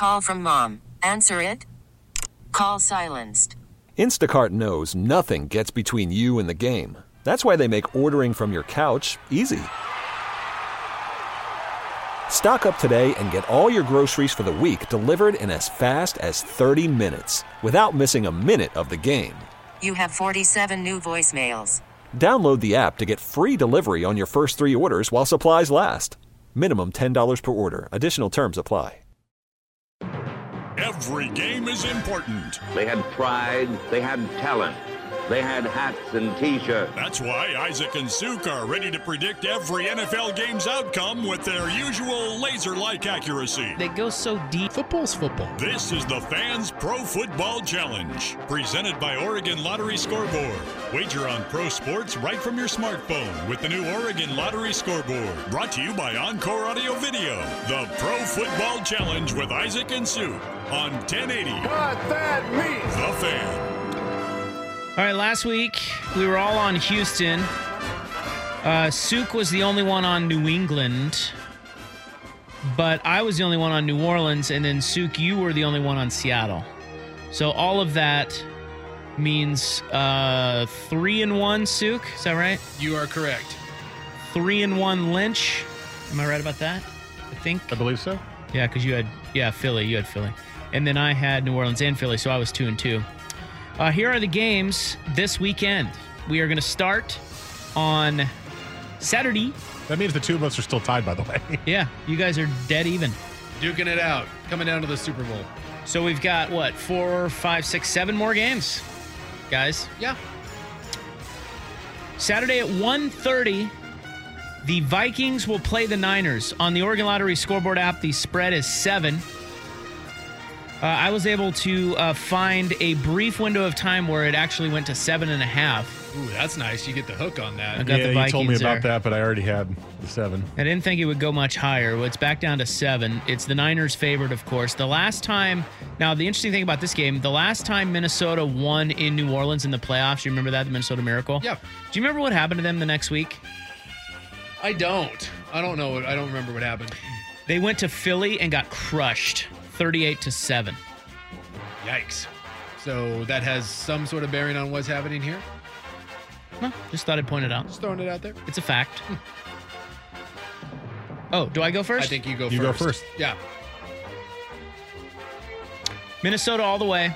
call from mom. Answer it. Call silenced. Instacart knows nothing gets between you and the game. That's why they make ordering from your couch easy. Stock up today and get all your groceries for the week delivered in as fast as 30 minutes without missing a minute of the game. You have 47 new voicemails. Download the app to get free delivery on your first 3 orders while supplies last. Minimum $10 per order. Additional terms apply. Every game is important. They had pride, they had talent, they had hats and T-shirts. That's why Isaac and Suk are ready to predict every NFL game's outcome with their usual laser-like accuracy. They go so deep. Football's football. This is the Fans Pro Football Challenge, presented by Oregon Lottery Scoreboard. Wager on pro sports right from your smartphone with the new Oregon Lottery Scoreboard. Brought to you by Encore Audio Video. The Pro Football Challenge with Isaac and Suk on 1080. Got that meat. The Fan. All right, last week we were all on Houston. Suk was the only one on New England, but I was the only one on New Orleans, and then Suk, you were the only one on Seattle. So all of that means 3-1 Suk, is that right? You are correct. 3-1 Lynch. Am I right about that? I think. I believe so. Yeah, because you had Philly. You had Philly. And then I had New Orleans and Philly, so I was 2-2. Here are the games this weekend. We are going to start on Saturday. That means the two of us are still tied, by the way. Yeah, you guys are dead even. Duking it out. Coming down to the Super Bowl. So we've got, 4, 5, 6, 7 more games, guys. Yeah. Saturday at 1:30, the Vikings will play the Niners. On the Oregon Lottery Scoreboard app, the spread is 7. I was able to find a brief window of time where it actually went to 7.5. Ooh, that's nice. You get the hook on that. I got the Vikings you told me about there. that, but I already had the 7. I didn't think it would go much higher. Well, it's back down to 7. It's the Niners favored, of course. The last time, now the interesting thing about this game, the last time Minnesota won in New Orleans in the playoffs, you remember that, the Minnesota Miracle? Yeah. Do you remember what happened to them the next week? I don't know. I don't remember what happened. They went to Philly and got crushed, 38-7. Yikes. So that has some sort of bearing on what's happening here? No, just thought I'd point it out. Just throwing it out there. It's a fact. Oh, do I go first? I think you go first. You go first. Yeah. Minnesota all the way.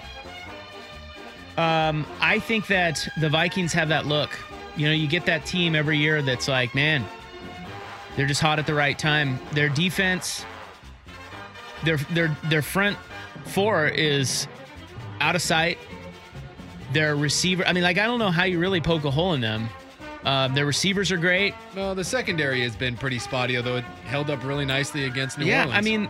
I think that the Vikings have that look. You know, you get that team every year that's like, man, they're just hot at the right time. Their defense, their front four is out of sight. Their receiver, I don't know how you really poke a hole in them. Their receivers are great. No, the secondary has been pretty spotty, although it held up really nicely against New Orleans.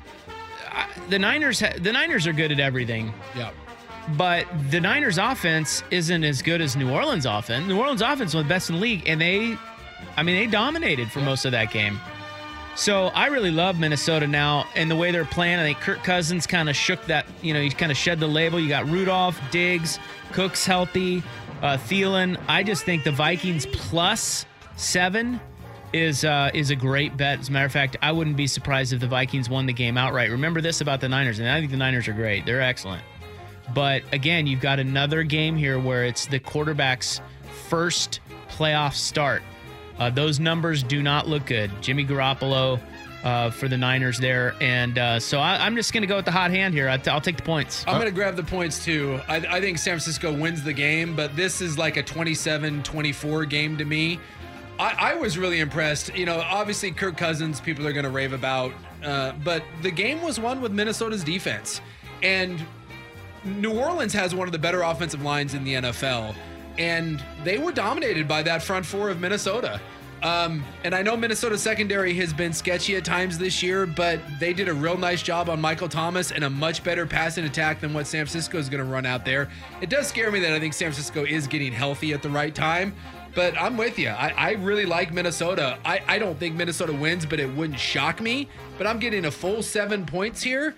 The Niners are good at everything. Yeah. But the Niners offense isn't as good as New Orleans offense. New Orleans offense was the best in the league, and they dominated for most of that game. So I really love Minnesota now and the way they're playing. I think Kirk Cousins kind of shook that, he kind of shed the label. You got Rudolph, Diggs, Cook's healthy, Thielen. I just think the Vikings plus 7 is a great bet. As a matter of fact, I wouldn't be surprised if the Vikings won the game outright. Remember this about the Niners, and I think the Niners are great. They're excellent. But again, you've got another game here where it's the quarterback's first playoff start. Those numbers do not look good. Jimmy Garoppolo for the Niners there. And so I'm just going to go with the hot hand here. I'll take the points. I'm going to grab the points too. I think San Francisco wins the game, but this is like a 27-24 game to me. I was really impressed. Obviously Kirk Cousins, people are going to rave about. But the game was won with Minnesota's defense. And New Orleans has one of the better offensive lines in the NFL. And they were dominated by that front four of Minnesota. And I know Minnesota's secondary has been sketchy at times this year, but they did a real nice job on Michael Thomas and a much better passing attack than what San Francisco is going to run out there. It does scare me that I think San Francisco is getting healthy at the right time, but I'm with you. I really like Minnesota. I don't think Minnesota wins, but it wouldn't shock me. But I'm getting a full 7 points here.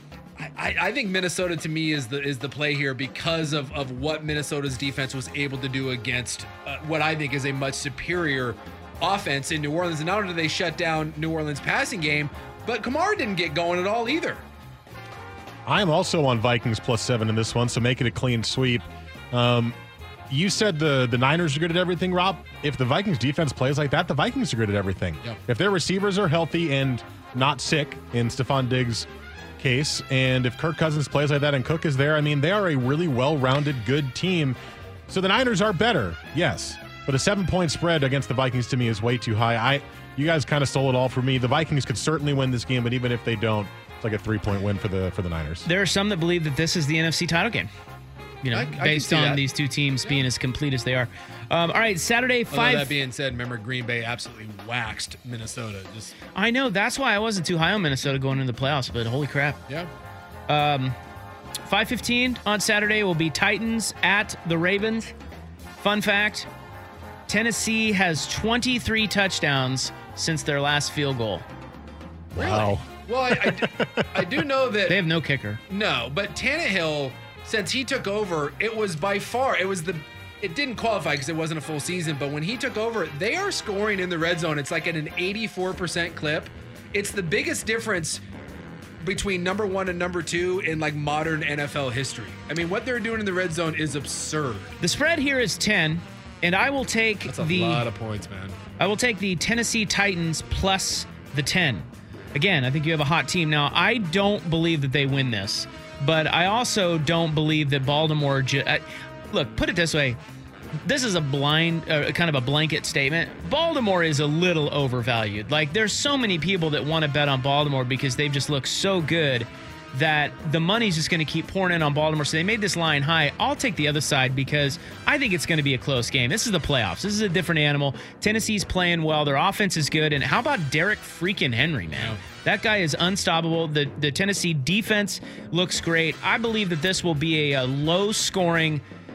I think Minnesota to me is the play here because of what Minnesota's defense was able to do against what I think is a much superior offense in New Orleans. And not only did they shut down New Orleans' passing game, but Kamara didn't get going at all either. I'm also on Vikings +7 in this one, so make it a clean sweep. You said the Niners are good at everything, Rob. If the Vikings defense plays like that, the Vikings are good at everything. Yep. If their receivers are healthy and not sick, in Stephon Diggs' case, and if Kirk Cousins plays like that and Cook is there, I mean, they are a really well-rounded, good team. So the Niners are better, yes. But a 7-point spread against the Vikings to me is way too high. You guys kind of stole it all for me. The Vikings could certainly win this game, but even if they don't, it's like a 3-point win for the Niners. There are some that believe that this is the NFC title game. I based on these two teams being as complete as they are. All right, Saturday, 5. That being said, remember Green Bay absolutely waxed Minnesota. I know, that's why I wasn't too high on Minnesota going into the playoffs, but holy crap. Yeah. 5:15 on Saturday will be Titans at the Ravens. Fun fact, Tennessee has 23 touchdowns since their last field goal. Wow. Well, I do know that They have no kicker. No, but Tannehill, since he took over, it didn't qualify because it wasn't a full season, but when he took over, they are scoring in the red zone. It's like at an 84% clip. It's the biggest difference between number 1 and number 2 in like modern NFL history. I mean, what they're doing in the red zone is absurd. The spread here is 10, and I will take That's a lot of points, man. I will take the Tennessee Titans plus the 10. Again, I think you have a hot team. Now, I don't believe that they win this, but I also don't believe that Baltimore... look, put it this way. This is a kind of a blanket statement. Baltimore is a little overvalued. Like, there's so many people that want to bet on Baltimore because they've just looked so good that the money's just going to keep pouring in on Baltimore. So they made this line high. I'll take the other side because I think it's going to be a close game. This is the playoffs. This is a different animal. Tennessee's playing well. Their offense is good. And how about Derek freaking Henry, man? That guy is unstoppable. The Tennessee defense looks great. I believe that this will be a low-scoring,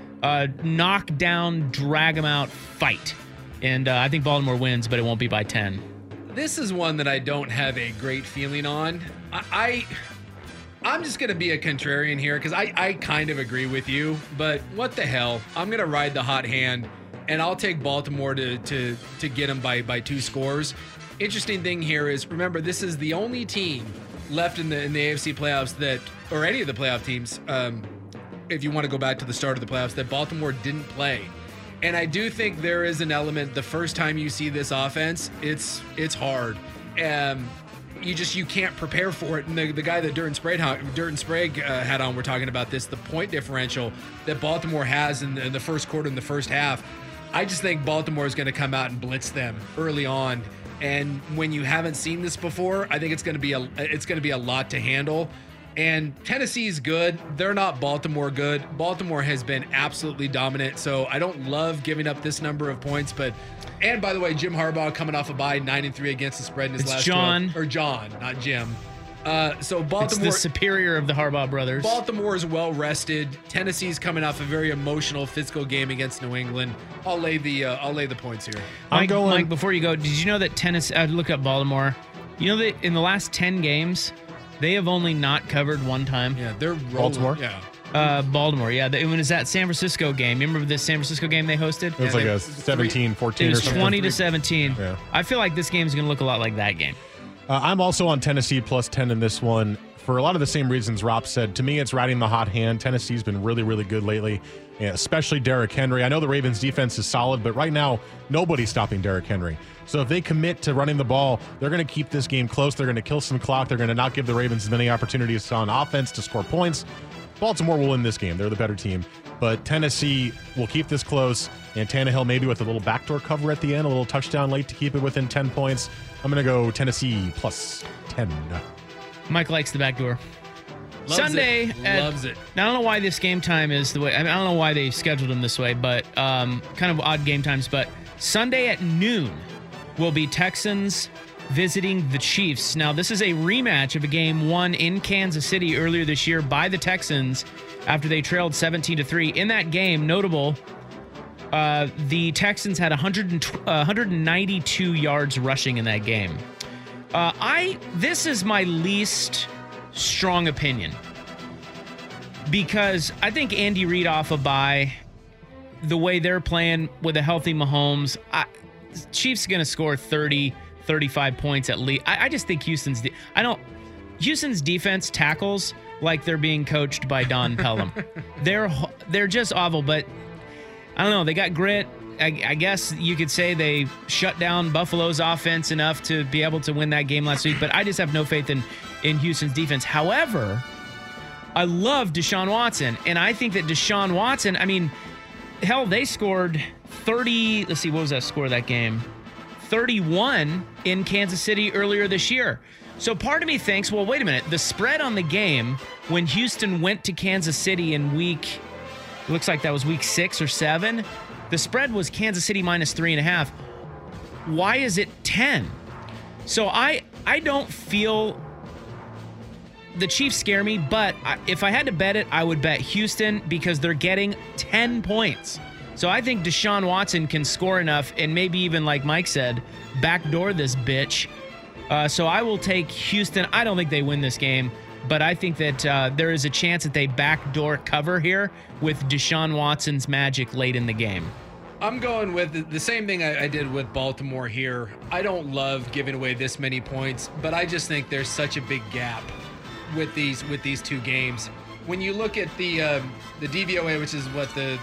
knock-down, drag-them-out fight. And I think Baltimore wins, but it won't be by 10. This is one that I don't have a great feeling on. I'm just going to be a contrarian here because I kind of agree with you, but what the hell? I'm going to ride the hot hand, and I'll take Baltimore to get them by 2 scores. Interesting thing here is, remember, this is the only team left in the AFC playoffs that, or any of the playoff teams, if you want to go back to the start of the playoffs, that Baltimore didn't play. And I do think there is an element, the first time you see this offense, it's hard. You can't prepare for it. And the guy that Durden Sprague had on, we're talking about this, the point differential that Baltimore has in the first quarter, in the first half. I just think Baltimore is going to come out and blitz them early on. And when you haven't seen this before, I think it's going to be a lot to handle. And Tennessee's good. They're not Baltimore good. Baltimore has been absolutely dominant. So I don't love giving up this number of points, and by the way, Jim Harbaugh coming off a bye, 9-3 against the spread in his last 12. John, not Jim. So Baltimore, it's the superior of the Harbaugh brothers. Baltimore is well rested. Tennessee's coming off a very emotional, physical game against New England. I'll lay the points here. Mike, before you go, did you know that Tennessee? I'd look up Baltimore. You know that in the last 10 games, they have only not covered one time. Yeah, they're rolling. Baltimore? Yeah. Baltimore, yeah. It was that San Francisco game. You remember this San Francisco game they hosted? It was like a 17-14 It was or something. 20-17. Yeah. I feel like this game is going to look a lot like that game. I'm also on Tennessee plus 10 in this one for a lot of the same reasons Rob said. To me, it's riding the hot hand. Tennessee's been really, really good lately, especially Derrick Henry. I know the Ravens' defense is solid, but right now, nobody's stopping Derrick Henry. So if they commit to running the ball, they're going to keep this game close. They're going to kill some clock. They're going to not give the Ravens as many opportunities on offense to score points. Baltimore will win this game. They're the better team. But Tennessee will keep this close, and Tannehill maybe with a little backdoor cover at the end, a little touchdown late to keep it within 10 points. I'm going to go Tennessee plus 10. Mike likes the backdoor. Sunday. Loves it. Now, I don't know why this game time is the way. I don't know why they scheduled them this way, but kind of odd game times. But Sunday at noon will be Texans visiting the Chiefs. Now, this is a rematch of a game won in Kansas City earlier this year by the Texans after they trailed 17-3. In that game, notable, the Texans had 192 yards rushing in that game. This is my least strong opinion because I think Andy Reid off a bye, the way they're playing with a healthy Mahomes, Chiefs are going to score 30, 35 points at least. I just think Houston's... Houston's defense tackles like they're being coached by Don Pelham. They're just awful, but I don't know. They got grit. I guess you could say they shut down Buffalo's offense enough to be able to win that game last week, but I just have no faith in Houston's defense. However, I love Deshaun Watson, and I think that Deshaun Watson, I mean, hell, they scored 30, let's see, what was that score of that game? 31 in Kansas City earlier this year. So part of me thinks, well, wait a minute, the spread on the game when Houston went to Kansas City in it looks like that was week 6 or 7, the spread was Kansas City minus 3.5. Why is it 10? So I don't feel the Chiefs scare me, but if I had to bet it, I would bet Houston because they're getting 10 points. So I think Deshaun Watson can score enough and maybe even, like Mike said, backdoor this bitch. So I will take Houston. I don't think they win this game, but I think that there is a chance that they backdoor cover here with Deshaun Watson's magic late in the game. I'm going with the same thing I did with Baltimore here. I don't love giving away this many points, but I just think there's such a big gap with these two games. When you look at the DVOA, which is what the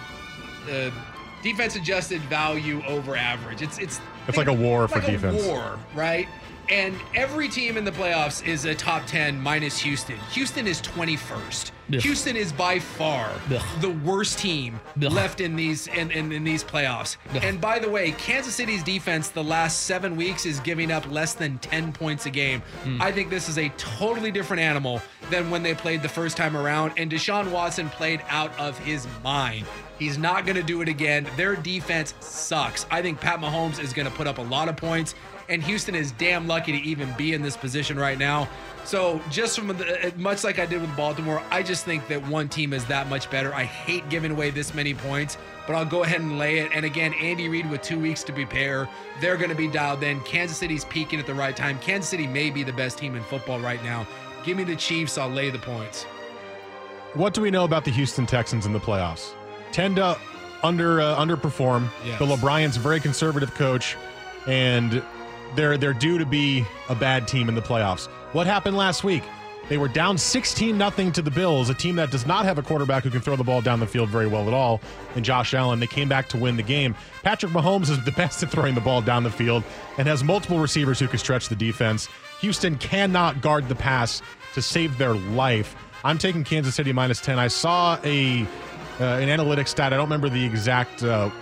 defense adjusted value over average, it's like a war for defense. A war, right? And every team in the playoffs is a top 10 minus Houston. Houston is 21st. Ugh. Houston is by far Ugh. the worst team left in these playoffs. Ugh. And by the way, Kansas City's defense the last 7 weeks is giving up less than 10 points a game. I think this is a totally different animal than when they played the first time around. And Deshaun Watson played out of his mind. He's not going to do it again. Their defense sucks. I think Pat Mahomes is going to put up a lot of points, and Houston is damn lucky to even be in this position right now. So just from much like I did with Baltimore, I just think that one team is that much better. I hate giving away this many points, but I'll go ahead and lay it. And again, Andy Reid with 2 weeks to prepare. They're going to be dialed in. Kansas City's peaking at the right time. Kansas City may be the best team in football right now. Give me the Chiefs. I'll lay the points. What do we know about the Houston Texans in the playoffs? Tend to underperform. Yes. Bill O'Brien's a very conservative coach, and they're due to be a bad team in the playoffs. What happened last week? They were down 16-0 to the Bills, a team that does not have a quarterback who can throw the ball down the field very well at all, and Josh Allen. They came back to win the game. Patrick Mahomes is the best at throwing the ball down the field and has multiple receivers who can stretch the defense. Houston cannot guard the pass to save their life. I'm taking Kansas City minus 10. I saw an analytics stat. I don't remember the exact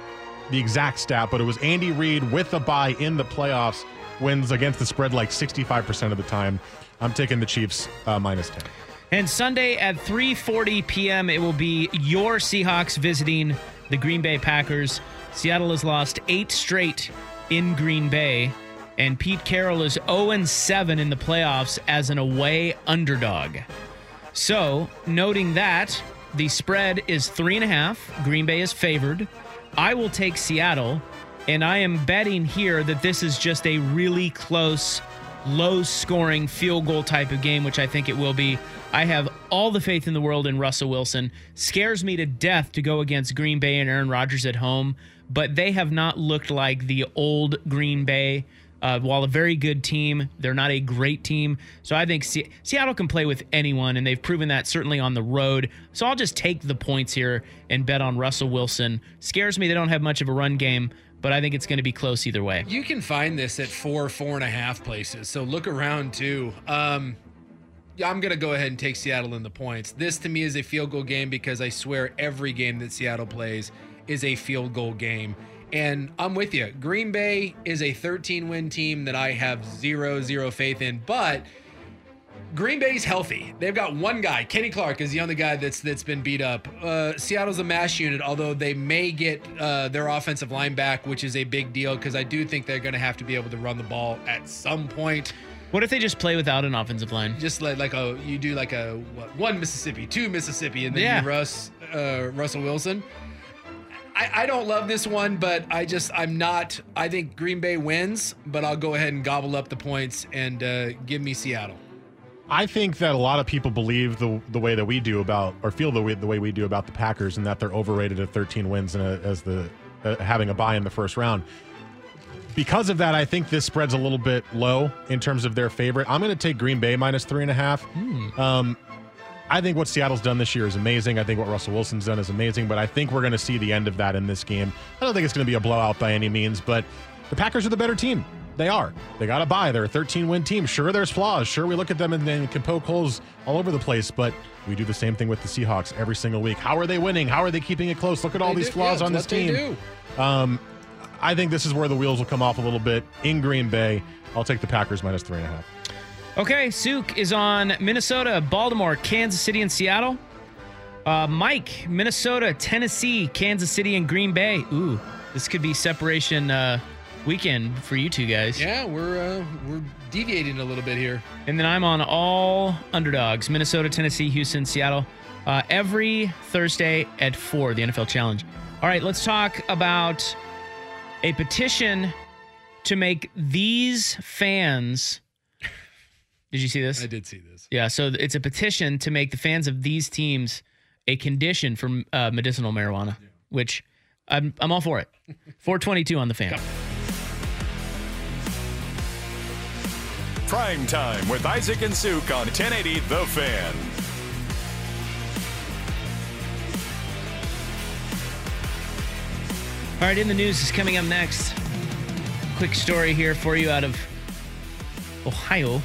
stat, but it was Andy Reid with a bye in the playoffs wins against the spread like 65% of the time. I'm taking the Chiefs minus 10. And Sunday at 3:40 p.m., it will be your Seahawks visiting the Green Bay Packers. Seattle has lost 8 straight in Green Bay, and Pete Carroll is 0-7 in the playoffs as an away underdog. So, noting that, the spread is 3.5. Green Bay is favored. I will take Seattle, and I am betting here that this is just a really close, low-scoring field goal type of game, which I think it will be. I have all the faith in the world in Russell Wilson. Scares me to death to go against Green Bay and Aaron Rodgers at home, but they have not looked like the old Green Bay. While a very good team, they're not a great team. So I think Seattle can play with anyone, and they've proven that certainly on the road. So I'll just take the points here and bet on Russell Wilson. Scares me they don't have much of a run game, but I think it's going to be close either way. You can find this at 4.5 places, so look around too. I'm going to go ahead and take Seattle in the points. This to me is a field goal game because I swear every game that Seattle plays is a field goal game. And I'm with you. Green Bay is a 13-win team that I have zero faith in, but Green Bay's healthy. They've got one guy. Kenny Clark is the only guy that's been beat up. Seattle's a mash unit, although they may get their offensive line back, which is a big deal because I do think they're going to have to be able to run the ball at some point. What if they just play without an offensive line? Just you do one Mississippi, 2 Mississippi, and then you Russell Wilson. I don't love this one, but I think Green Bay wins, but I'll go ahead and gobble up the points and give me Seattle. I think that a lot of people believe the way that we do about, or feel the way we do about the Packers, and that they're overrated at 13 wins and having a bye in the first round. Because of that, I think this spread's a little bit low in terms of their favorite. I'm going to take Green Bay minus 3.5. I think what Seattle's done this year is amazing. I think what Russell Wilson's done is amazing, but I think we're going to see the end of that in this game. I don't think it's going to be a blowout by any means, but the Packers are the better team. They are. They got to buy. They're a 13-win team. Sure, there's flaws. Sure, we look at them and then can poke holes all over the place, but we do the same thing with the Seahawks every single week. How are they winning? How are they keeping it close? Look at all these flaws on this team. I think this is where the wheels will come off a little bit in Green Bay. I'll take the Packers minus 3.5. Okay, Souk is on Minnesota, Baltimore, Kansas City, and Seattle. Mike, Minnesota, Tennessee, Kansas City, and Green Bay. Ooh, this could be separation weekend for you two guys. Yeah, we're deviating a little bit here. And then I'm on all underdogs, Minnesota, Tennessee, Houston, Seattle, every Thursday at 4, the NFL Challenge. All right, let's talk about a petition to make these fans... Did you see this? I did see this. Yeah, so it's a petition to make the fans of these teams a condition for medicinal marijuana, which I'm all for it. 422 on the Fan. Prime Time with Isaac and Souk on 1080 The Fan. All right, In the News is coming up next. Quick story here for you out of Ohio.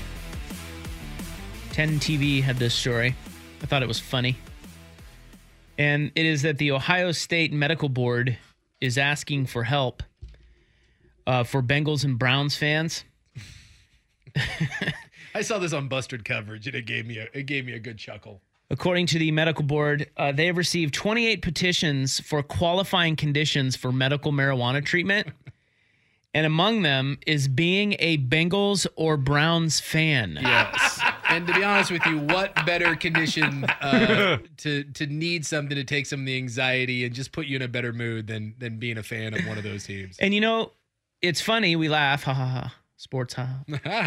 10 TV had this story. I thought it was funny. And it is that the Ohio State Medical Board is asking for help for Bengals and Browns fans. I saw this on Busted coverage, and it gave me a good chuckle. According to the medical board, they have received 28 petitions for qualifying conditions for medical marijuana treatment. And among them is being a Bengals or Browns fan. Yes. And to be honest with you, what better condition to need something to take some of the anxiety and just put you in a better mood than being a fan of one of those teams. And you know, it's funny, we laugh, ha ha ha, sports ha.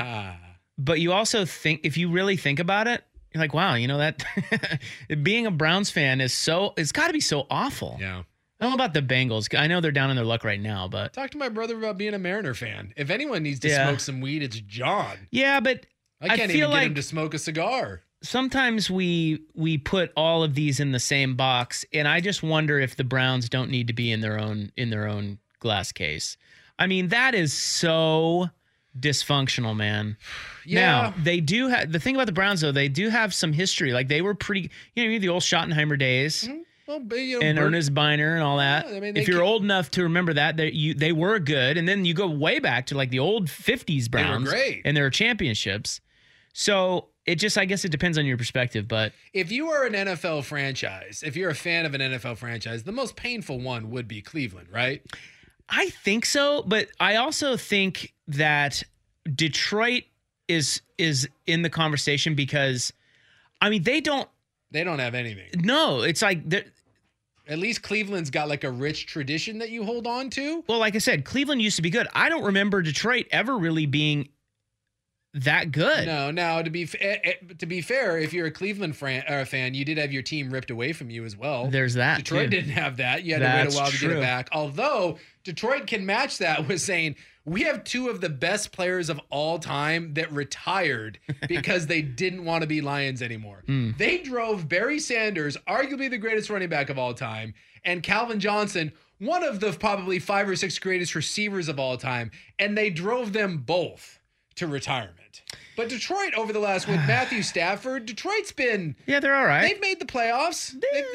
But you also think, if you really think about it, you're like, wow, you know, that being a Browns fan it's got to be so awful. Yeah. I don't know about the Bengals. I know they're down in their luck right now, but talk to my brother about being a Mariner fan. If anyone needs to smoke some weed, it's John. Yeah, but I can't even get him to smoke a cigar. Sometimes we put all of these in the same box, and I just wonder if the Browns don't need to be in their own glass case. I mean, that is so dysfunctional, man. Yeah. Now, they do have the thing about the Browns, though, they do have some history. Like, they were pretty, the old Schottenheimer days. Mm-hmm. Well, and Ernest Biner and all that. Yeah, I mean, if you're old enough to remember that, they were good. And then you go way back to like the old 50s Browns. They were great. And their championships. So I guess it depends on your perspective. But if you are an NFL franchise, if you're a fan of an NFL franchise, the most painful one would be Cleveland, right? I think so. But I also think that Detroit is in the conversation because, I mean, they don't have anything. No, it's like at least Cleveland's got like a rich tradition that you hold on to. Well, like I said, Cleveland used to be good. I don't remember Detroit ever really being that good. No. To be fair, if you're a Cleveland fan, you did have your team ripped away from you as well. There's that. Detroit didn't have that. You had to wait a while to get it back. Although Detroit can match that with saying, we have two of the best players of all time that retired because they didn't want to be Lions anymore. They drove Barry Sanders, arguably the greatest running back of all time, and Calvin Johnson, one of the probably 5 or 6 greatest receivers of all time, and they drove them both to retirement. But Detroit over the last, with Matthew Stafford, Detroit's been... Yeah, they're all right. They've made the playoffs.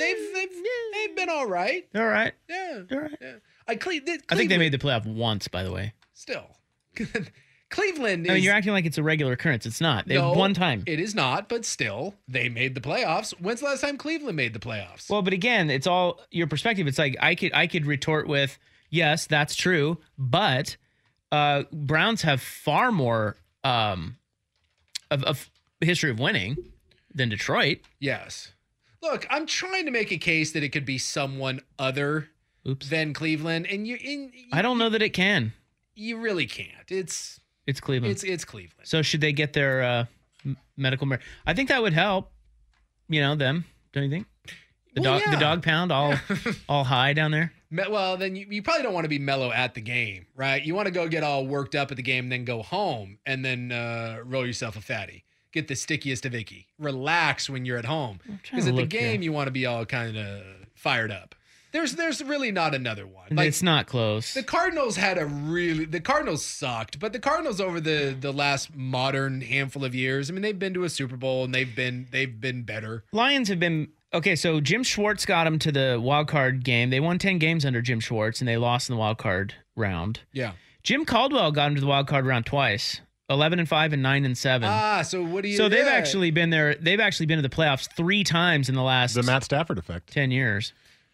They've been all right. They're all right. Yeah. They're all right. Yeah. I think they made the playoff once, by the way. Still. Cleveland is... I mean, you're acting like it's a regular occurrence. It's not. They have one time. It is not, but still, they made the playoffs. When's the last time Cleveland made the playoffs? Well, but again, it's all your perspective. It's like I could retort with, yes, that's true, but Browns have far more of history of winning than Detroit. Yes. Look, I'm trying to make a case that it could be someone other than Cleveland, and I don't know that it can. You really can't. It's Cleveland. It's Cleveland. So should they get their medical? I think that would help. Them, don't you think? The dog pound all high down there. Well, then you probably don't want to be mellow at the game, right? You want to go get all worked up at the game, and then go home and then roll yourself a fatty. Get the stickiest of icky. Relax when you're at home. Because at the game, you want to be all kind of fired up. There's really not another one. Like, it's not close. The Cardinals the Cardinals sucked, but the Cardinals over the last modern handful of years, I mean, they've been to a Super Bowl and they've been better. Lions have been okay. So Jim Schwartz got them to the wild card game. They won 10 games under Jim Schwartz and they lost in the wild card round. Yeah. Jim Caldwell got them to the wild card round twice. 11-5 and 9-7. So what do you? So they've actually been there. They've actually been to the playoffs 3 times in the last The Matt Stafford effect. 10 years.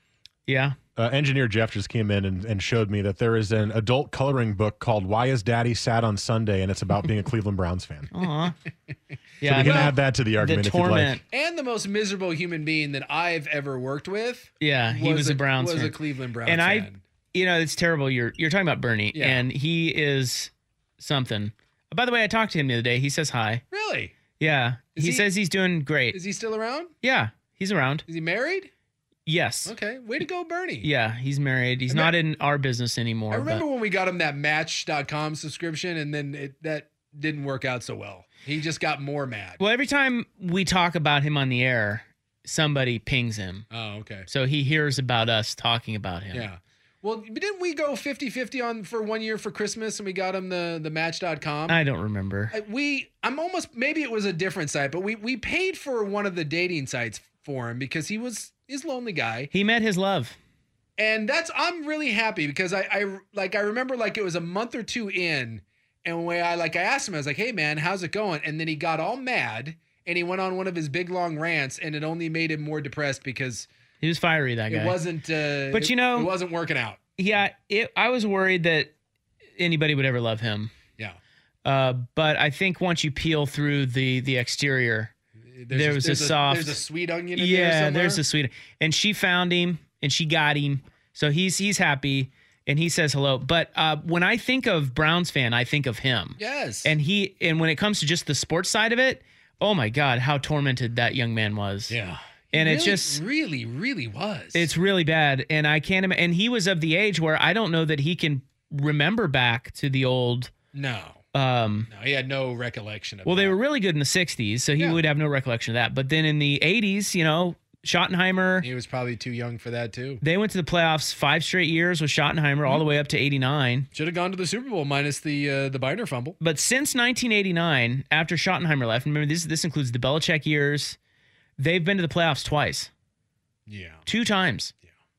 Yeah. Engineer Jeff just came in and showed me that there is an adult coloring book called Why Is Daddy Sad on Sunday? And it's about being a Cleveland Browns fan. Aw. So Yeah. we can add that to the argument if you'd torment. like. And the most miserable human being that I've ever worked with. Yeah, he was a Browns fan. Was a Cleveland Browns And fan. it's terrible. You're talking about Bernie, Yeah. and he is something. By the way, I talked to him the other day. He says hi. Really? Yeah. Is He he- says he's doing great. Is he still around? Yeah, he's around. Is he married? Yes. Okay. Way to go, Bernie. Yeah, he's married. He's I not in our business anymore. I remember but when we got him that Match.com subscription, and then that didn't work out so well. He just got more mad. well, every time we talk about him on the air, somebody pings him. Oh, okay. So he hears about us talking about him. Yeah. Well, didn't we go 50-50 on for 1 year for Christmas, and we got him the Match.com? I don't remember. I'm almost, maybe it was a different site, but we paid for one of the dating sites for him because he's a lonely guy. He met his love. And I'm really happy because I remember like it was a month or two in, and when I asked him, I was like, "Hey man, how's it going?" And then he got all mad and he went on one of his big long rants, and it only made him more depressed because He was fiery, that guy. it wasn't. But it wasn't working out. Yeah, I was worried that anybody would ever love him. Yeah. But I think once you peel through the exterior, there's a sweet onion in there yeah, somewhere. there's a sweet. And she found him, and she got him, so he's happy, and he says hello. But when I think of Browns fan, I think of him. Yes. And when it comes to just the sports side of it, oh my God, how tormented that young man was. Yeah. And He it's just really, really was. It's really bad, and I can't imagine. And he was of the age where I don't know that he can remember back to the old. No, he had no recollection of Well, that. they were really good in the 60s, so he Yeah. would have no recollection of that. But then in the 80s, Schottenheimer, He was probably too young for that too. they went to the playoffs 5 straight years with Schottenheimer, all the way up to 89. Should have gone to the Super Bowl minus the Biner fumble. But since 1989, after Schottenheimer left, remember this includes the Belichick years, they've been to the playoffs twice, Yeah. 2 times,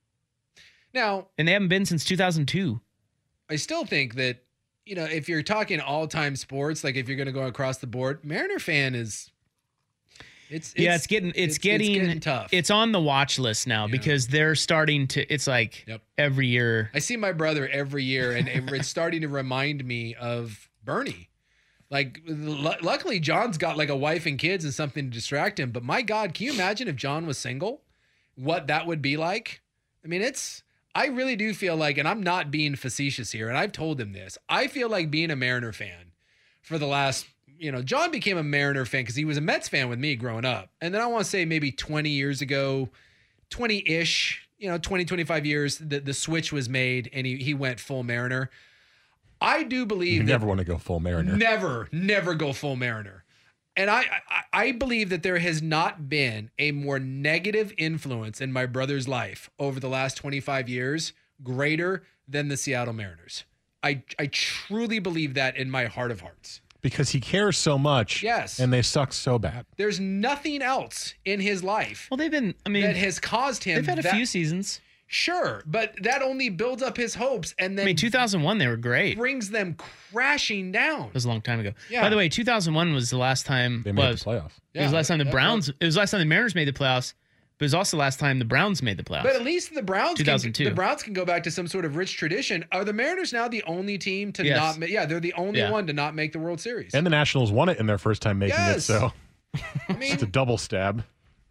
Now, and they haven't been since 2002. I still think that, if you're talking all-time sports, like if you're going to go across the board, Mariner fan is it's getting tough. It's on the watch list now because they're starting to. It's like every year. I see my brother every year, and it's starting to remind me of Bernie. Like, luckily, John's got like a wife and kids and something to distract him. But my God, can you imagine if John was single? What that would be like? I mean, I really do feel like, and I'm not being facetious here, and I've told him this, I feel like being a Mariner fan for the last, John became a Mariner fan because he was a Mets fan with me growing up. And then I want to say maybe 20 years ago, 20-ish, 20, 25 years, the switch was made and he went full Mariner. I do believe You never want to go full Mariner. Never go full Mariner. And I believe that there has not been a more negative influence in my brother's life over the last 25 years greater than the Seattle Mariners. I truly believe that in my heart of hearts. Because he cares so much. Yes. And they suck so bad. There's nothing else in his life Well, they've been. I mean, that has caused him. they've had a few seasons. Sure, but that only builds up his hopes and then 2001 they were great. It brings them crashing down. was a long time ago. Yeah. By the way, 2001 was the last time They made the playoffs. It was the last time the Browns. It was the last time the Mariners made the playoffs. But it was also the last time the Browns made the playoffs. But at least the Browns 2002. the Browns can go back to some sort of rich tradition. Are the Mariners now the only team to Yes. not make? Yeah, they're the only Yeah. one to not make the World Series. And the Nationals won it in their first time making it, Yes. so I mean, it's a double stab.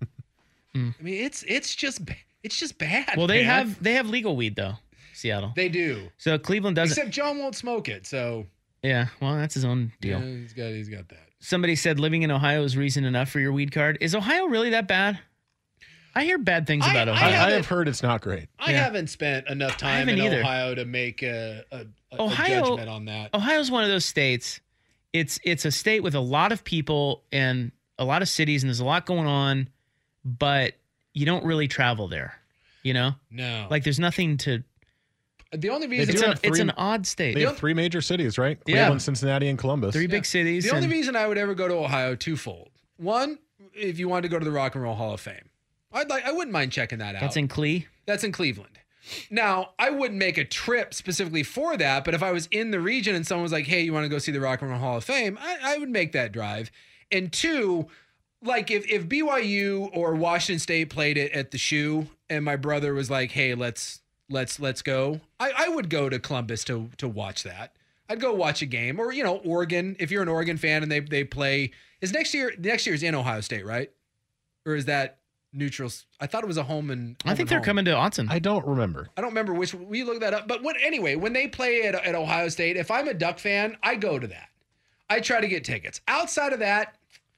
it's just bad. well, they man. have legal weed though, Seattle. They do. So Cleveland doesn't. Except John won't smoke it, so Yeah, well, that's his own deal. yeah, he's got that. Somebody said living in Ohio is reason enough for your weed card. Is Ohio really that bad? I hear bad things about Ohio. I have heard it's not great. I haven't spent enough time in either. Ohio to make a Ohio, judgment on that. Ohio's one of those states. It's a state with a lot of people and a lot of cities, and there's a lot going on, but you don't really travel there. You know? No. Like there's nothing to. The only reason It's an odd state. They have 3 major cities, right? Yeah. Cleveland, Cincinnati, and Columbus. 3 big cities. The only reason I would ever go to Ohio, twofold. One, if you wanted to go to the Rock and Roll Hall of Fame, I wouldn't mind checking that out. That's in That's in Cleveland. Now, I wouldn't make a trip specifically for that, but if I was in the region and someone was like, "Hey, you want to go see the Rock and Roll Hall of Fame?" I would make that drive. And 2, like if BYU or Washington State played it at the Shoe, and my brother was like, "Hey, let's go," I would go to Columbus to watch that. I'd go watch a game, or Oregon. If you're an Oregon fan and they play, next year's in Ohio State, right? Or is that neutral? I thought it was a home and I think they're coming to Autzen. I don't remember. I don't remember which. We look that up. But when they play at Ohio State, if I'm a Duck fan, I go to that. I try to get tickets. Outside of that,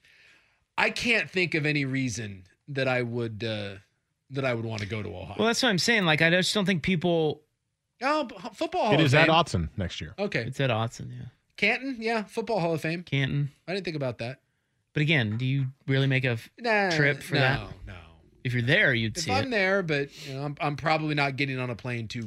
I can't think of any reason that I would want to go to Ohio. Well, that's what I'm saying. Like I just don't think people. Oh, football Hall It of is Fame. at Autzen next year. Okay. It's at Autzen, yeah. Canton, yeah, football Hall of Fame. Canton. I didn't think about that. But again, do you really make a trip for that? No. If you're there, you'd If see I'm it. there, but I'm probably not getting on a plane to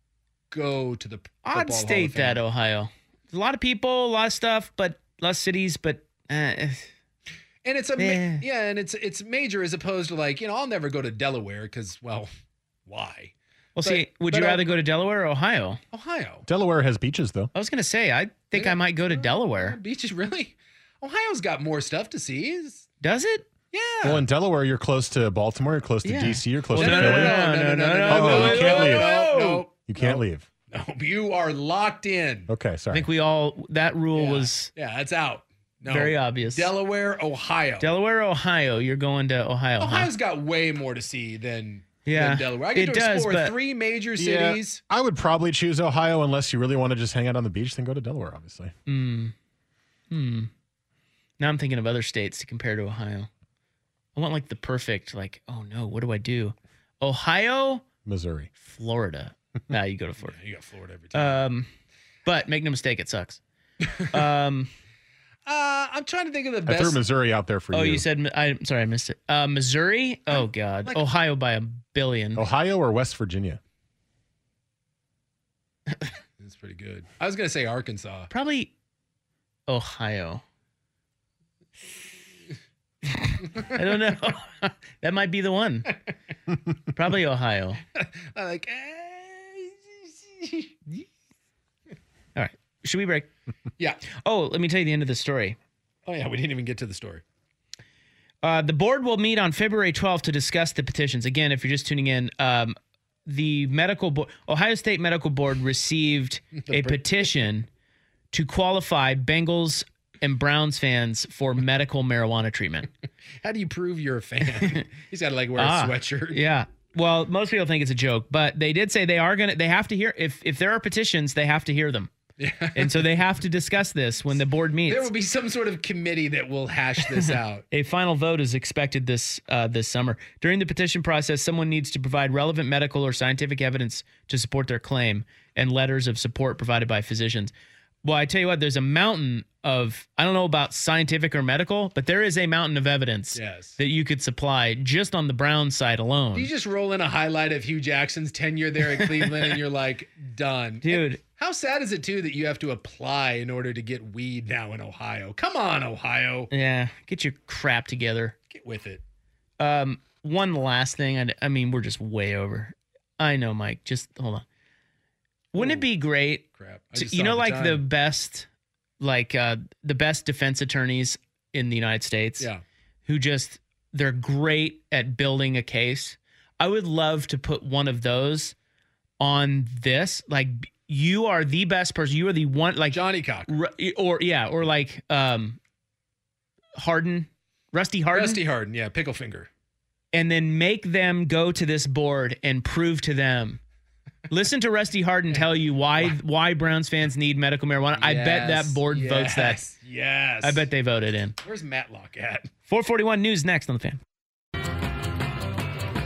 go to the Odd football state, Hall of Fame. that Ohio. A lot of people, a lot of stuff, but less cities, but And it's Yeah. and it's major as opposed to like, I'll never go to Delaware because, well, why? well, see, would you rather go to Delaware or Ohio? Ohio. Delaware has beaches, though. I was going to say, I think I might go to Delaware. Beaches, really? Ohio's got more stuff to see. Does it? Yeah. Well, in Delaware, you're close to Baltimore, you're close to Yeah. D.C., you're close Well, to no, Philly. no. Oh, you can't leave. No. You can't leave. No, you are locked in. Okay, I sorry. think that rule was Yeah, that's out. No. very obvious. Delaware, Ohio. Delaware, Ohio. You're going to Ohio. huh? Ohio's got way more to see than Delaware. I get it to does, explore but 3 major Yeah, cities. I would probably choose Ohio unless you really want to just hang out on the beach, then go to Delaware, obviously. Now I'm thinking of other states to compare to Ohio. I want like the perfect, like, oh no, what do I do? Ohio, Missouri. Florida. Nah, you go to Florida. You got Florida every time. But make no mistake, it sucks. I'm trying to think of the I threw best. Missouri out there for you. Oh, you said, I'm sorry, I missed it. Missouri? Oh, God. Ohio by a billion. Ohio or West Virginia? That's pretty good. I was going to say Arkansas. Probably Ohio. I don't know. That might be the one. Probably Ohio. I like. All right. Should we break? Yeah. Oh, let me tell you the end of the story. Oh yeah, we didn't even get to the story. The board will meet on February 12th to discuss the petitions. Again, if you're just tuning in, the medical board, Ohio State Medical Board received a petition to qualify Bengals and Browns fans for medical marijuana treatment. How do you prove you're a fan? He's got to like wear a sweatshirt. Yeah. Well, most people think it's a joke, but they did say they have to hear, if there are petitions, they have to hear them. Yeah. And so they have to discuss this when the board meets. There will be some sort of committee that will hash this out. A final vote is expected this summer. During the petition process, someone needs to provide relevant medical or scientific evidence to support their claim and letters of support provided by physicians. Well, I tell you what, there's a mountain of, I don't know about scientific or medical, but there is a mountain of evidence that you could supply just on the Browns side alone. You just roll in a highlight of Hugh Jackson's tenure there at Cleveland and you're like, done. Dude. And how sad is it, too, that you have to apply in order to get weed now in Ohio? Come on, Ohio. Yeah, get your crap together. Get with it. One last thing. I mean, we're just way over. I know, Mike. Just hold on. Wouldn't it be great? Crap. The best, the best defense attorneys in the United States. Yeah. Who they're great at building a case. I would love to put one of those on this. Like, you are the best person. You are the one, like Johnny Cock. Or like Harden, Rusty Harden. Rusty Harden, yeah, pickle finger. And then make them go to this board and prove to them. Listen to Rusty Harden tell you why Browns fans need medical marijuana. Yes, I bet that board votes that. Yes. I bet they voted in. Where's Matlock at? 441 News next on The Fan.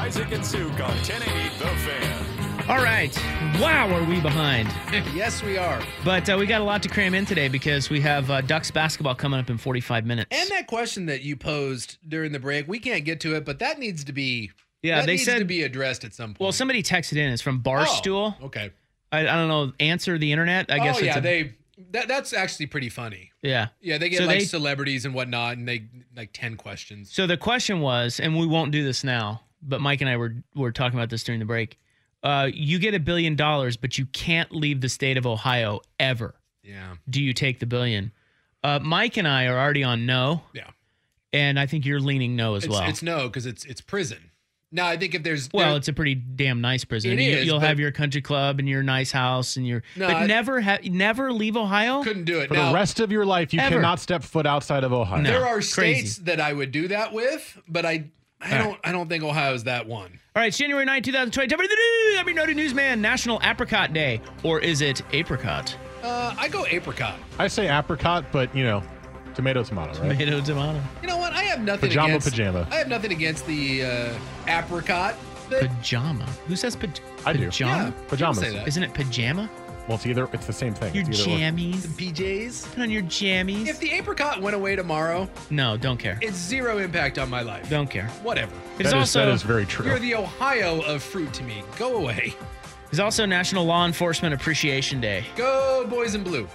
Isaac and Suk on 1080 The Fan. All right. Wow, are we behind? Yes, we are. But we got a lot to cram in today because we have Ducks basketball coming up in 45 minutes. And that question that you posed during the break, we can't get to it, but that needs to be to be addressed at some point. Well, somebody texted in. It's from Barstool. Oh, okay. I don't know. Answer the internet. I guess. That's actually pretty funny. Yeah. Yeah, they get celebrities and whatnot, and they like 10 questions. So the question was, and we won't do this now, but Mike and I were talking about this during the break. You get $1 billion, but you can't leave the state of Ohio ever. Yeah. Do you take the $1 billion? Mike and I are already on no. Yeah. And I think you're leaning no as well. It's no because it's prison. Now I think if there's it's a pretty damn nice prison. You'll have your country club and your nice house and never leave Ohio. Couldn't do it for the rest of your life. You cannot step foot outside of Ohio. No, there are states that I would do that with, but I don't think Ohio is that one. All right, it's January 9, 2020. Every noted newsman, National Apricot Day. Or is it apricot? I go apricot. I say apricot, but, tomato, right? Tomato, tomato. You know what? I have nothing pajama. I have nothing against the apricot. Pajama? Who says I do. Pajama? Yeah, pajamas. say that. Isn't it pajama? Well, it's the same thing. Your jammies. PJs. Put on your jammies. If the apricot went away tomorrow, no, don't care. It's zero impact on my life. Don't care. Whatever. That is very true. You're the Ohio of fruit to me. Go away. It's also National Law Enforcement Appreciation Day. Go boys in blue.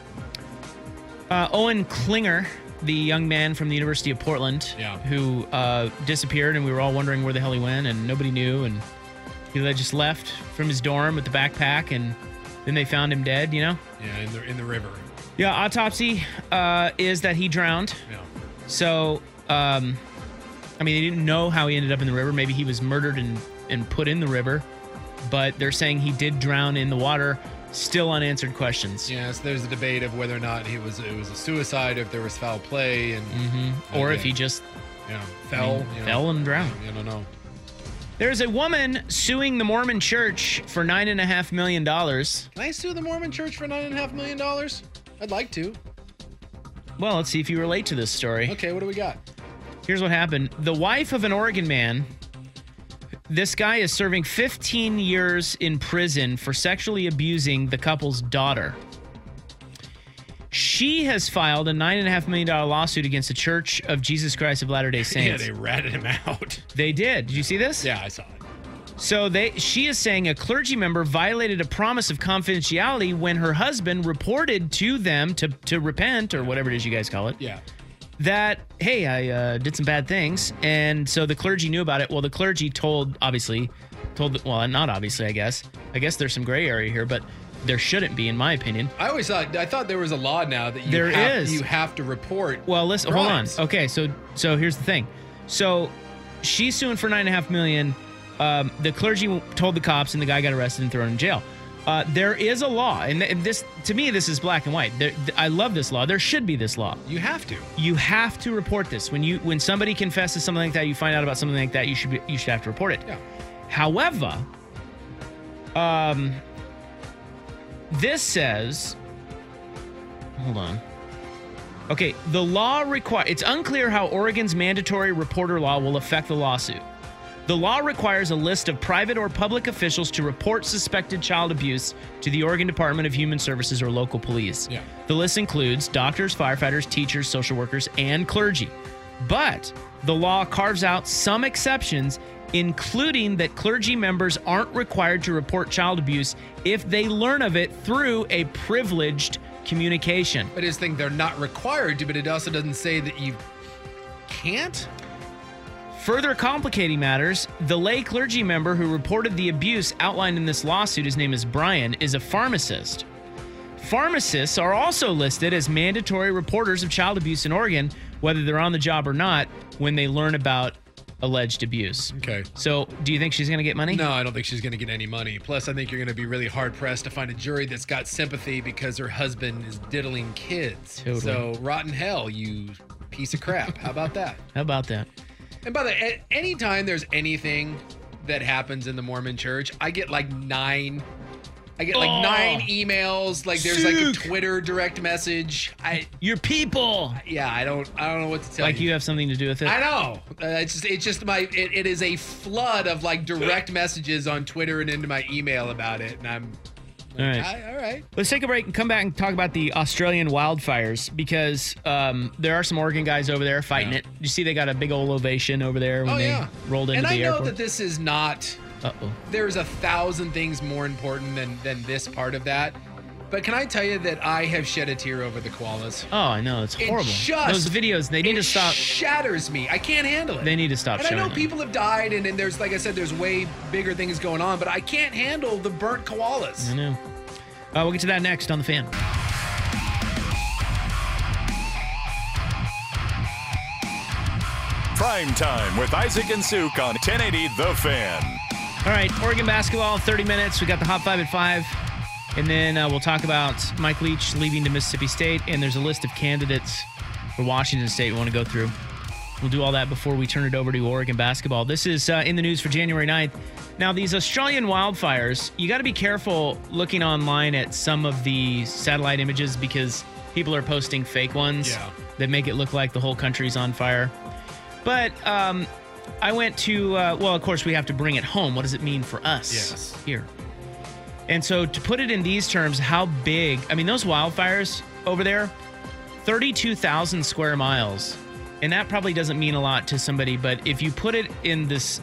Owen Klinger, the young man from the University of Portland, who disappeared, and we were all wondering where the hell he went, and nobody knew, and he just left from his dorm with the backpack, and then they found him dead, Yeah, in the river. Yeah, autopsy is that he drowned. Yeah. So, they didn't know how he ended up in the river. Maybe he was murdered and put in the river, but they're saying he did drown in the water. Still unanswered questions. Yes, there's a debate of whether or not it was a suicide, if there was foul play, and or if he just fell and drowned. I don't know. There's a woman suing the Mormon Church for $9.5 million. Can I sue the Mormon Church for $9.5 million? I'd like to. Well, let's see if you relate to this story. Okay, what do we got? Here's what happened. The wife of an Oregon man, this guy is serving 15 years in prison for sexually abusing the couple's daughter. She has filed a $9.5 million lawsuit against the Church of Jesus Christ of Latter-day Saints. Yeah, they ratted him out. They did. Did you see this? Yeah, I saw it. So she is saying a clergy member violated a promise of confidentiality when her husband reported to them to repent, or whatever it is you guys call it. Yeah. That, hey, I did some bad things. And so the clergy knew about it. Well, the clergy not obviously, I guess. I guess there's some gray area here, but there shouldn't be, in my opinion. I thought there was a law now that you have to report. Well, listen, crimes. Hold on. Okay, so here's the thing. So she's suing for $9.5 million. The clergy told the cops, and the guy got arrested and thrown in jail. There is a law, and this, to me, this is black and white. I love this law. There should be this law. You have to. You have to report this. When somebody confesses something like that, you find out about something like that, you should have to report it. Yeah. However, this says, hold on. Okay, the law it's unclear how Oregon's mandatory reporter law will affect the lawsuit. The law requires a list of private or public officials to report suspected child abuse to the Oregon Department of Human Services or local police. Yeah. The list includes doctors, firefighters, teachers, social workers, and clergy. But the law carves out some exceptions, including that clergy members aren't required to report child abuse if they learn of it through a privileged communication. I just think they're not required to, but it also doesn't say that you can't. Further complicating matters, the lay clergy member who reported the abuse outlined in this lawsuit, his name is Brian, is a pharmacist. Pharmacists are also listed as mandatory reporters of child abuse in Oregon, whether they're on the job or not, when they learn about alleged abuse. Okay. So, do you think she's going to get money? No, I don't think she's going to get any money. Plus, I think you're going to be really hard-pressed to find a jury that's got sympathy because her husband is diddling kids. Totally. So, rotten hell, you piece of crap. How about that? How about that? And by the way, anytime there's anything that happens in the Mormon church, I get like 9 I get like 9 emails. Like there's like a Twitter direct message. Your people. Yeah, I don't know what to tell you. Like you have something to do with it. I know. It is a flood of like direct messages on Twitter and into my email about it, and I'm. All right. All right. Let's take a break and come back and talk about the Australian wildfires because there are some Oregon guys over there fighting it. You see they got a big old ovation over there when they rolled into the airport. And I know that this is not... Uh-oh. There's 1,000 things more important than this part of that. But can I tell you that I have shed a tear over the koalas? Oh, I know. It's horrible. Those videos, they need to stop. It shatters me. I can't handle it. They need to stop showing And I know them. people have died, and there's, like I said, there's way bigger things going on, but I can't handle the burnt koalas. I know. We'll get to that next on The Fan. Prime Time with Isaac and Suk on 1080 The Fan. All right, Oregon basketball, 30 minutes. We got the Hot 5 at 5. And then we'll talk about Mike Leach leaving to Mississippi State. And there's a list of candidates for Washington State we want to go through. We'll do all that before we turn it over to Oregon basketball. This is in the news for January 9th. Now, these Australian wildfires, you got to be careful looking online at some of the satellite images because people are posting fake ones that make it look like the whole country's on fire. But I went to, well, of course, we have to bring it home. What does it mean for us here? And so to put it in these terms, how big, I mean, those wildfires over there, 32,000 square miles. And that probably doesn't mean a lot to somebody, but if you put it in this,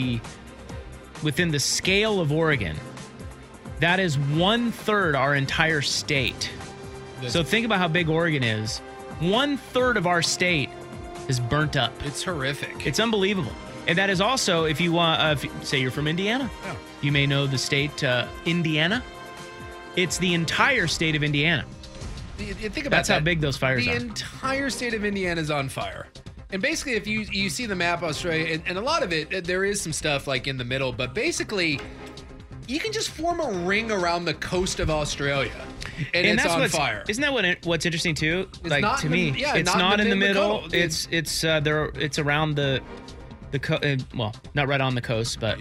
within the scale of Oregon, that is 1/3 our entire state. So think about how big Oregon is. 1/3 of our state is burnt up. It's horrific. It's unbelievable. And that is also, if you want, say you're from Indiana, you may know the state Indiana. It's the entire state of Indiana. You think about That's how big those fires are. The entire state of Indiana is on fire. And basically, if you see the map of Australia, and a lot of it, there is some stuff like in the middle, but basically, you can just form a ring around the coast of Australia, and it's on fire. Isn't that what's interesting too? It's like not to in the- me, yeah, it's not not in the middle. coast. It's around the well, not right on the coast, but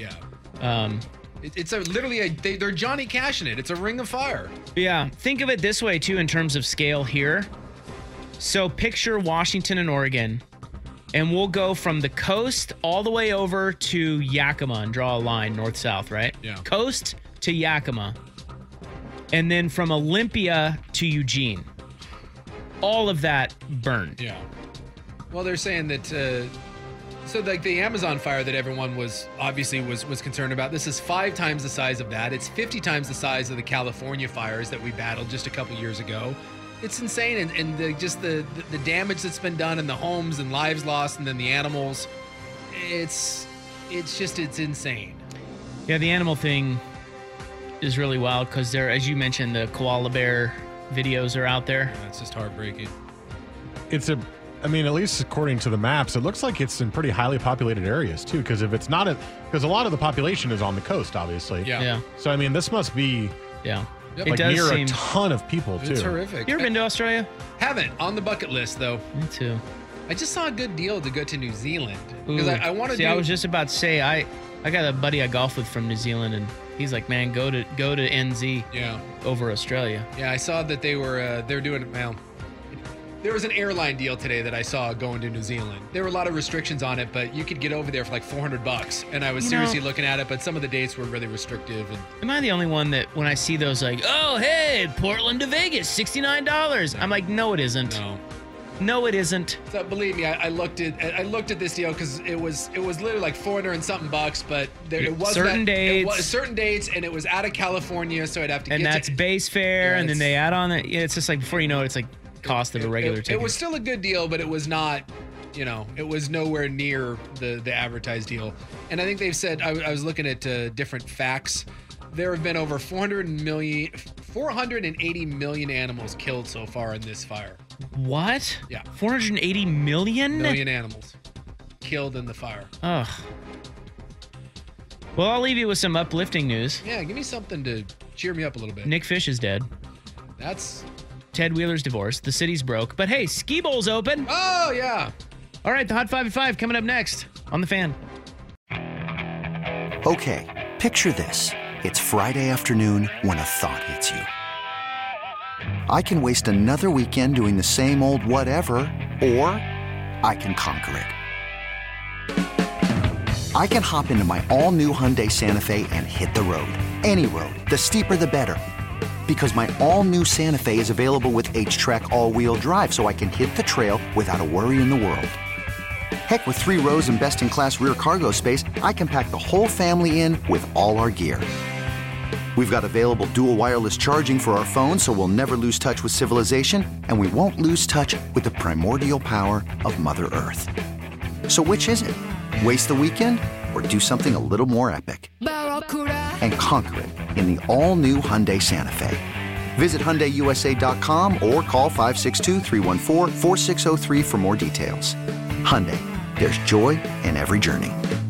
It's they're Johnny Cashing it. It's a ring of fire. Yeah, think of it this way too in terms of scale here. So picture Washington and Oregon, and we'll go from the coast all the way over to Yakima and draw a line north-south, right? Yeah. Coast to Yakima, and then from Olympia to Eugene. All of that burned. Yeah. Well, they're saying that. So like the Amazon fire that everyone was concerned about, this is 5 times the size of that. It's 50 times the size of the California fires that we battled just a couple years ago. It's insane, and the damage that's been done, and the homes and lives lost, and then the animals. It's insane. Yeah, the animal thing is really wild because there, as you mentioned, the koala bear videos are out there. That's just heartbreaking. I mean, at least according to the maps, it looks like it's in pretty highly populated areas too. Because if it's not, because a lot of the population is on the coast, obviously. Yeah. So I mean, this must be Yeah. Yep. like It does near seem. a ton of people too. It's horrific. You ever been to Australia? Haven't on the bucket list though. Me too. I just saw a good deal to go to New Zealand because I want to. See, I was just about to say I got a buddy I golf with from New Zealand, and he's like, man, go to NZ. Yeah. Over Australia. Yeah, I saw that they're doing well. There was an airline deal today that I saw going to New Zealand. There were a lot of restrictions on it, but you could get over there for like $400. And I was seriously looking at it, but some of the dates were really restrictive. And Am I the only one that when I see those like, oh hey, Portland to Vegas, $69? I'm like, no, it isn't. No, it isn't. So believe me, I looked at this deal because it was literally like $400 and something bucks, but it was certain dates, certain dates, and it was out of California, so I'd have to. And get that's to, base fare, Yeah, and then they add on it. Yeah, it's just like before you know it, it's like cost of a regular ticket. It was still a good deal, but it was not. It was nowhere near the advertised deal. And I think they've said I was looking at different facts. There have been over 480 million animals killed so far in this fire. What? Yeah. 480 million? Million animals killed in the fire. Ugh. Well, I'll leave you with some uplifting news. Yeah, give me something to cheer me up a little bit. Nick Fish is dead. That's... Ted Wheeler's divorced. The city's broke. But hey, Ski Bowl's open. Oh, yeah. All right, the Hot 5 at 5 coming up next on The Fan. Okay, picture this. It's Friday afternoon when a thought hits you. I can waste another weekend doing the same old whatever, or I can conquer it. I can hop into my all-new Hyundai Santa Fe and hit the road. Any road. The steeper, the better. Because my all-new Santa Fe is available with H-Track all-wheel drive, so I can hit the trail without a worry in the world. Heck, with 3 rows and best-in-class rear cargo space, I can pack the whole family in with all our gear. We've got available dual wireless charging for our phones, so we'll never lose touch with civilization, and we won't lose touch with the primordial power of Mother Earth. So which is it? Waste the weekend or do something a little more epic? And conquer it in the all-new Hyundai Santa Fe. Visit HyundaiUSA.com or call 562-314-4603 for more details. Hyundai, there's joy in every journey.